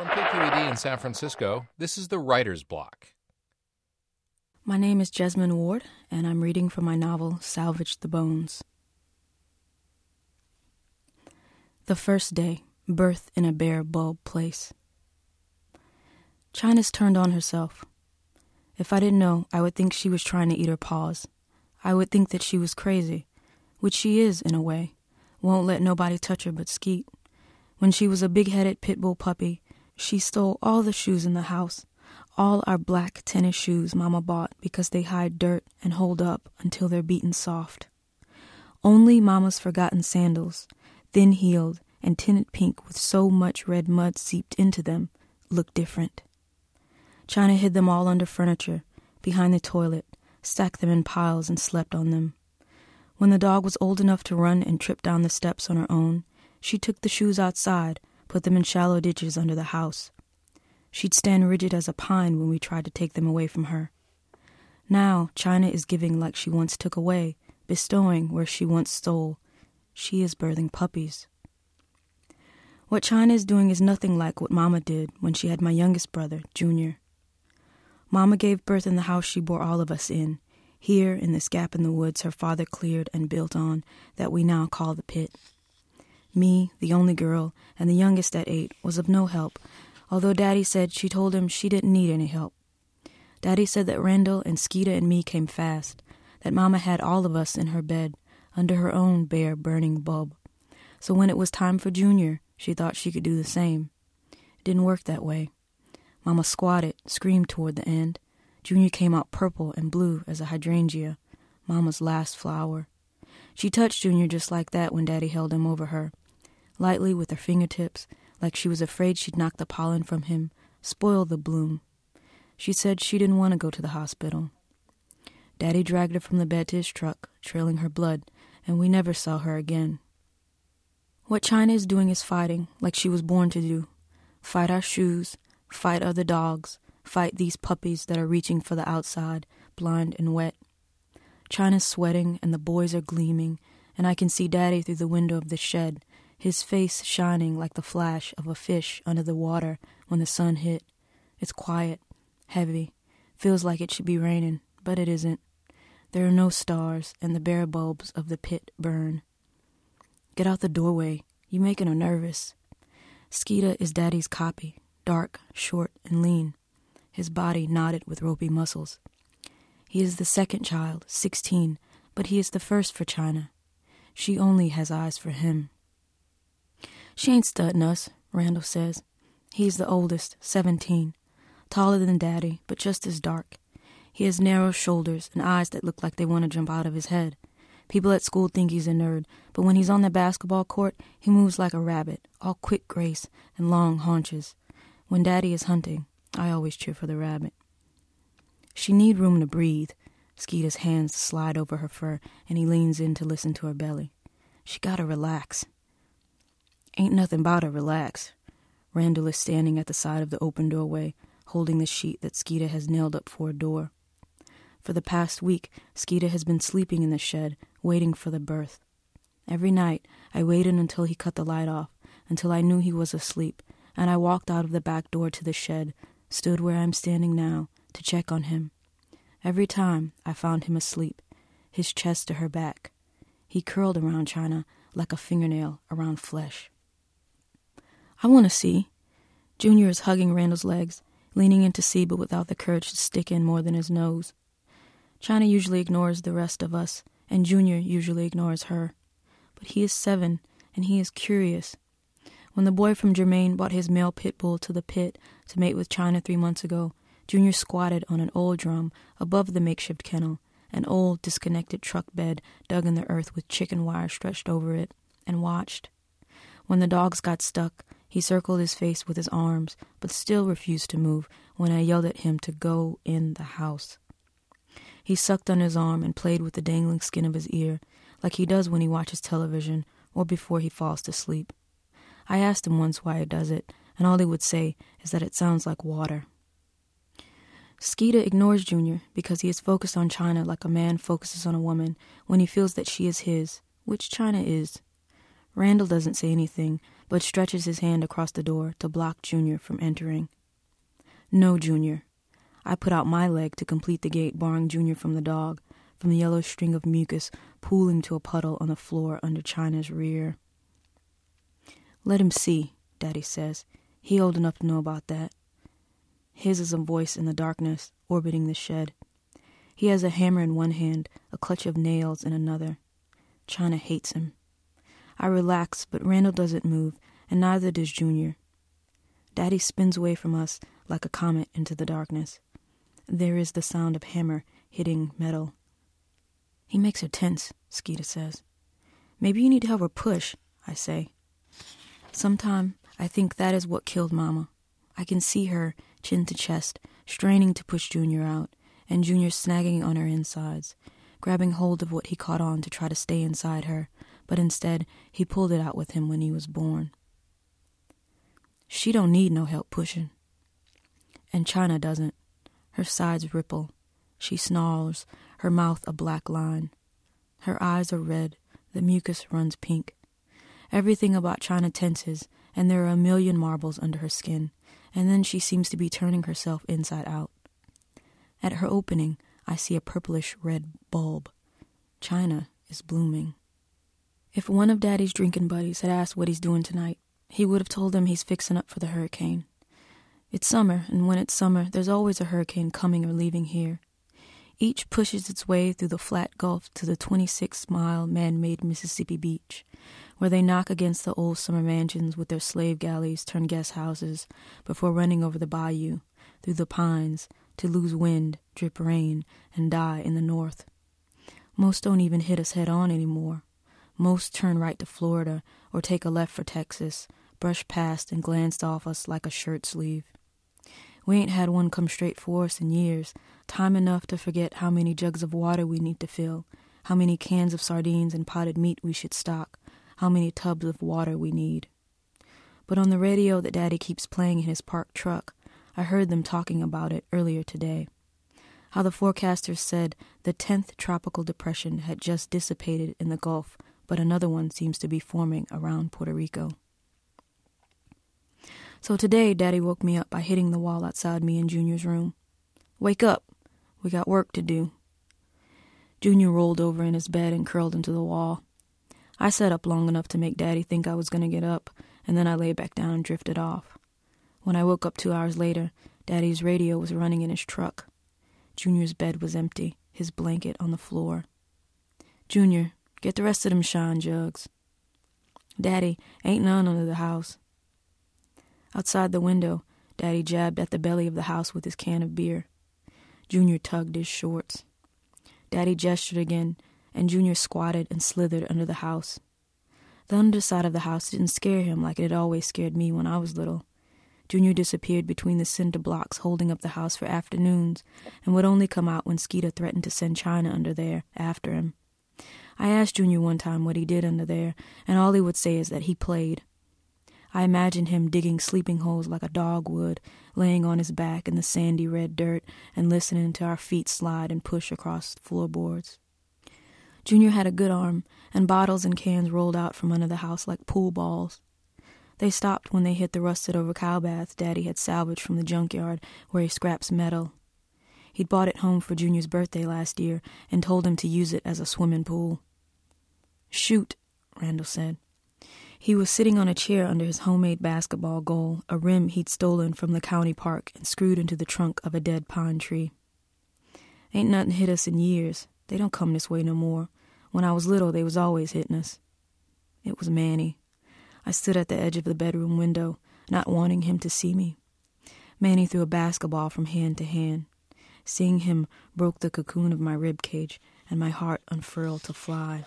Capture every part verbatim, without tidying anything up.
From K Q E D in San Francisco, this is the Writer's Block. My name is Jesmyn Ward, and I'm reading from my novel, Salvage the Bones. The first day, birth in a bare bulb place. China's turned on herself. If I didn't know, I would think she was trying to eat her paws. I would think that she was crazy, which she is in a way. Won't let nobody touch her but Skeet. When she was a big-headed pit bull puppy, she stole all the shoes in the house, all our black tennis shoes Mama bought because they hide dirt and hold up until they're beaten soft. Only Mama's forgotten sandals, thin-heeled and tinted pink with so much red mud seeped into them, look different. China hid them all under furniture, behind the toilet, stacked them in piles and slept on them. When the dog was old enough to run and trip down the steps on her own, she took the shoes outside, put them in shallow ditches under the house. She'd stand rigid as a pine when we tried to take them away from her. Now China is giving like she once took away, bestowing where she once stole. She is birthing puppies. What China is doing is nothing like what Mama did when she had my youngest brother, Junior. Mama gave birth in the house she bore all of us in, here in this gap in the woods her father cleared and built on that we now call the pit. Me, the only girl, and the youngest at eight, was of no help, although Daddy said she told him she didn't need any help. Daddy said that Randall and Skeeta and me came fast, that Mama had all of us in her bed, under her own bare burning bulb. So when it was time for Junior, she thought she could do the same. It didn't work that way. Mama squatted, screamed toward the end. Junior came out purple and blue as a hydrangea, Mama's last flower. She touched Junior just like that when Daddy held him over her, lightly with her fingertips, like she was afraid she'd knock the pollen from him, spoil the bloom. She said she didn't want to go to the hospital. Daddy dragged her from the bed to his truck, trailing her blood, and we never saw her again. What China is doing is fighting, like she was born to do. Fight our shoes, fight other dogs, fight these puppies that are reaching for the outside, blind and wet. China's sweating and the boys are gleaming, and I can see Daddy through the window of the shed, his face shining like the flash of a fish under the water when the sun hit. It's quiet, heavy, feels like it should be raining, but it isn't. There are no stars, and the bare bulbs of the pit burn. Get out the doorway, you making her nervous. Skeeta is Daddy's copy, dark, short, and lean, his body knotted with ropey muscles. He is the second child, sixteen, but he is the first for China. She only has eyes for him. She ain't studying us, Randall says. He's the oldest, seventeen, taller than Daddy, but just as dark. He has narrow shoulders and eyes that look like they want to jump out of his head. People at school think he's a nerd, but when he's on the basketball court, he moves like a rabbit, all quick grace and long haunches. When Daddy is hunting, I always cheer for the rabbit. She need room to breathe. Skeeta's hands slide over her fur, and he leans in to listen to her belly. She gotta relax. Ain't nothing about her relax. Randall is standing at the side of the open doorway, holding the sheet that Skeeta has nailed up for a door. For the past week, Skeeta has been sleeping in the shed, waiting for the birth. Every night, I waited until he cut the light off, until I knew he was asleep, and I walked out of the back door to the shed, stood where I'm standing now, to check on him. Every time, I found him asleep, his chest to her back. He curled around China like a fingernail around flesh. I want to see. Junior is hugging Randall's legs, leaning in to see but without the courage to stick in more than his nose. China usually ignores the rest of us, and Junior usually ignores her. But he is seven, and he is curious. When the boy from Germain brought his male pit bull to the pit to mate with China three months ago, Junior squatted on an old drum above the makeshift kennel, an old disconnected truck bed dug in the earth with chicken wire stretched over it, and watched. When the dogs got stuck, he circled his face with his arms, but still refused to move when I yelled at him to go in the house. He sucked on his arm and played with the dangling skin of his ear, like he does when he watches television or before he falls to sleep. I asked him once why he does it, and all he would say is that it sounds like water. Skeeta ignores Junior because he is focused on China like a man focuses on a woman when he feels that she is his, which China is. Randall doesn't say anything, but stretches his hand across the door to block Junior from entering. No, Junior. I put out my leg to complete the gate, barring Junior from the dog, from the yellow string of mucus pooling to a puddle on the floor under China's rear. Let him see, Daddy says. He old enough to know about that. His is a voice in the darkness, orbiting the shed. He has a hammer in one hand, a clutch of nails in another. China hates him. I relax, but Randall doesn't move, and neither does Junior. Daddy spins away from us like a comet into the darkness. There is the sound of hammer hitting metal. He makes her tense, Skeeter says. Maybe you need to help her push, I say. Sometime I think that is what killed Mama. I can see her, chin to chest, straining to push Junior out, and Junior snagging on her insides, grabbing hold of what he caught on to try to stay inside her, but instead he pulled it out with him when he was born. She don't need no help pushing. And China doesn't. Her sides ripple. She snarls, her mouth a black line. Her eyes are red, the mucus runs pink. Everything about China tenses, and there are a million marbles under her skin, and then she seems to be turning herself inside out. At her opening, I see a purplish red bulb. China is blooming. If one of Daddy's drinking buddies had asked what he's doing tonight, he would have told them he's fixing up for the hurricane. It's summer, and when it's summer, there's always a hurricane coming or leaving here. Each pushes its way through the flat gulf to the twenty-six mile man-made Mississippi beach, where they knock against the old summer mansions with their slave galleys turned guest houses before running over the bayou, through the pines, to lose wind, drip rain, and die in the north. Most don't even hit us head-on anymore. Most turn right to Florida or take a left for Texas, brush past and glanced off us like a shirt sleeve. We ain't had one come straight for us in years, time enough to forget how many jugs of water we need to fill, how many cans of sardines and potted meat we should stock, how many tubs of water we need. But on the radio that Daddy keeps playing in his parked truck, I heard them talking about it earlier today. How the forecasters said the tenth tropical depression had just dissipated in the Gulf, but another one seems to be forming around Puerto Rico. So today, Daddy woke me up by hitting the wall outside me in Junior's room. Wake up. We got work to do. Junior rolled over in his bed and curled into the wall. I sat up long enough to make Daddy think I was going to get up, and then I lay back down and drifted off. When I woke up two hours later, Daddy's radio was running in his truck. Junior's bed was empty, his blanket on the floor. Junior, get the rest of them shine jugs. Daddy, ain't none under the house. Outside the window, Daddy jabbed at the belly of the house with his can of beer. Junior tugged his shorts. Daddy gestured again, and Junior squatted and slithered under the house. The underside of the house didn't scare him like it had always scared me when I was little. Junior disappeared between the cinder blocks holding up the house for afternoons and would only come out when Skeeter threatened to send China under there after him. I asked Junior one time what he did under there, and all he would say is that he played. I imagined him digging sleeping holes like a dog would, laying on his back in the sandy red dirt and listening to our feet slide and push across the floorboards. Junior had a good arm, and bottles and cans rolled out from under the house like pool balls. They stopped when they hit the rusted-over cow bath Daddy had salvaged from the junkyard where he scraps metal. He'd bought it home for Junior's birthday last year and told him to use it as a swimming pool. "Shoot," Randall said. He was sitting on a chair under his homemade basketball goal, a rim he'd stolen from the county park and screwed into the trunk of a dead pine tree. "Ain't nothing hit us in years. They don't come this way no more. When I was little, they was always hitting us." It was Manny. I stood at the edge of the bedroom window, not wanting him to see me. Manny threw a basketball from hand to hand. Seeing him broke the cocoon of my rib cage, and my heart unfurled to fly.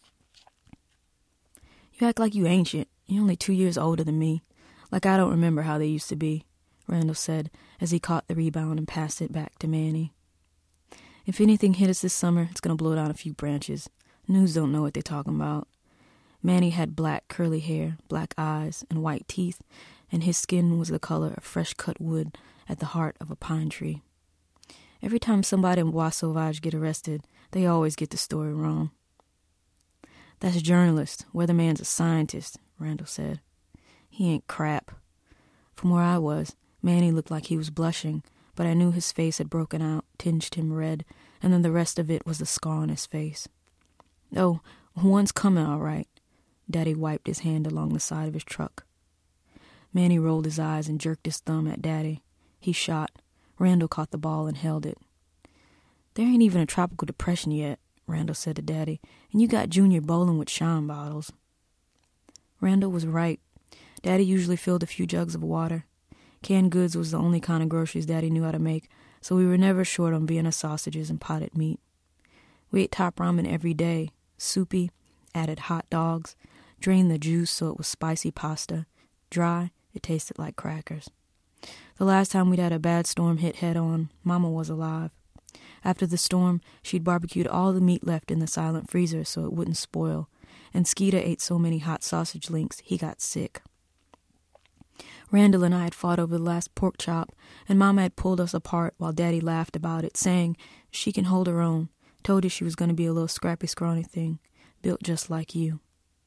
"You act like you ancient. You're only two years older than me. Like I don't remember how they used to be," Randall said as he caught the rebound and passed it back to Manny. "If anything hit us this summer, it's going to blow down a few branches. News don't know what they're talking about." Manny had black curly hair, black eyes, and white teeth, and his skin was the color of fresh-cut wood at the heart of a pine tree. Every time somebody in Bois Sauvage get arrested, they always get the story wrong. That's a journalist. Weatherman's a scientist, Randall said. He ain't crap. From where I was, Manny looked like he was blushing, but I knew his face had broken out, tinged him red, and then the rest of it was the scar on his face. Oh, one's coming all right. Daddy wiped his hand along the side of his truck. Manny rolled his eyes and jerked his thumb at Daddy. He shot. Randall caught the ball and held it. There ain't even a tropical depression yet, Randall said to Daddy, and you got Junior bowling with shine bottles. Randall was right. Daddy usually filled a few jugs of water. Canned goods was the only kind of groceries Daddy knew how to make, so we were never short on Vienna sausages and potted meat. We ate top ramen every day, soupy, added hot dogs, drained the juice so it was spicy pasta. Dry, it tasted like crackers. The last time we'd had a bad storm hit head-on, Mama was alive. After the storm, she'd barbecued all the meat left in the silent freezer so it wouldn't spoil, and Skeeta ate so many hot sausage links he got sick. Randall and I had fought over the last pork chop, and Mama had pulled us apart while Daddy laughed about it, saying she can hold her own, told her she was going to be a little scrappy, scrawny thing, built just like you.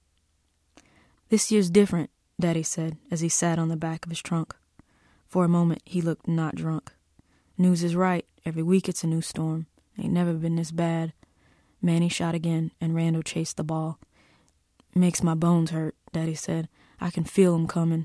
This year's different, Daddy said, as he sat on the back of his trunk. For a moment, he looked not drunk. News is right. Every week it's a new storm. Ain't never been this bad. Manny shot again, and Randall chased the ball. Makes my bones hurt, Daddy said. I can feel 'em coming.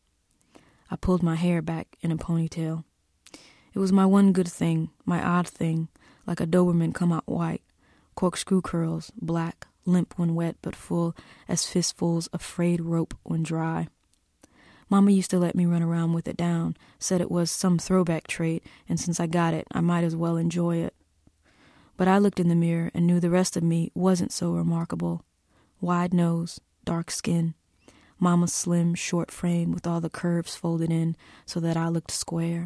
I pulled my hair back in a ponytail. It was my one good thing, my odd thing, like a Doberman come out white. Corkscrew curls, black, limp when wet, but full as fistfuls of frayed rope when dry. Mama used to let me run around with it down, said it was some throwback trait, and since I got it, I might as well enjoy it. But I looked in the mirror and knew the rest of me wasn't so remarkable. Wide nose, dark skin, Mama's slim, short frame with all the curves folded in so that I looked square.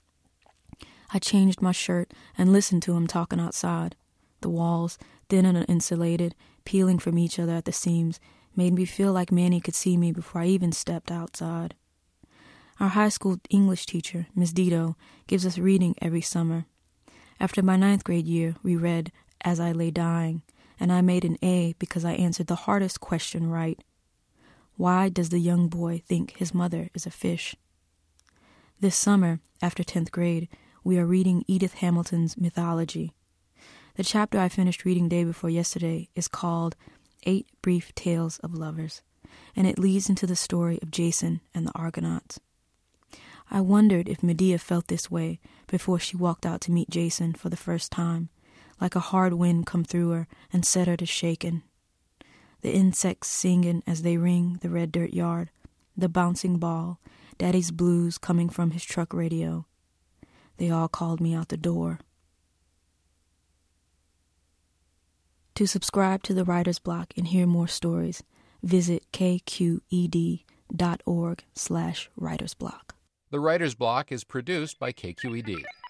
I changed my shirt and listened to him talking outside. The walls, thin and insulated, peeling from each other at the seams, made me feel like Manny could see me before I even stepped outside. Our high school English teacher, Miss Dito, gives us reading every summer. After my ninth grade year, we read As I Lay Dying, and I made an A because I answered the hardest question right. Why does the young boy think his mother is a fish? This summer, after tenth grade, we are reading Edith Hamilton's Mythology. The chapter I finished reading day before yesterday is called Eight Brief Tales of Lovers, and it leads into the story of Jason and the Argonauts. I wondered if Medea felt this way before she walked out to meet Jason for the first time, like a hard wind come through her and set her to shaking. The insects singing as they ring the red dirt yard, the bouncing ball, Daddy's blues coming from his truck radio. They all called me out the door. To subscribe to the Writer's Block and hear more stories, visit kqed.org slash writersblock. The Writer's Block is produced by K Q E D.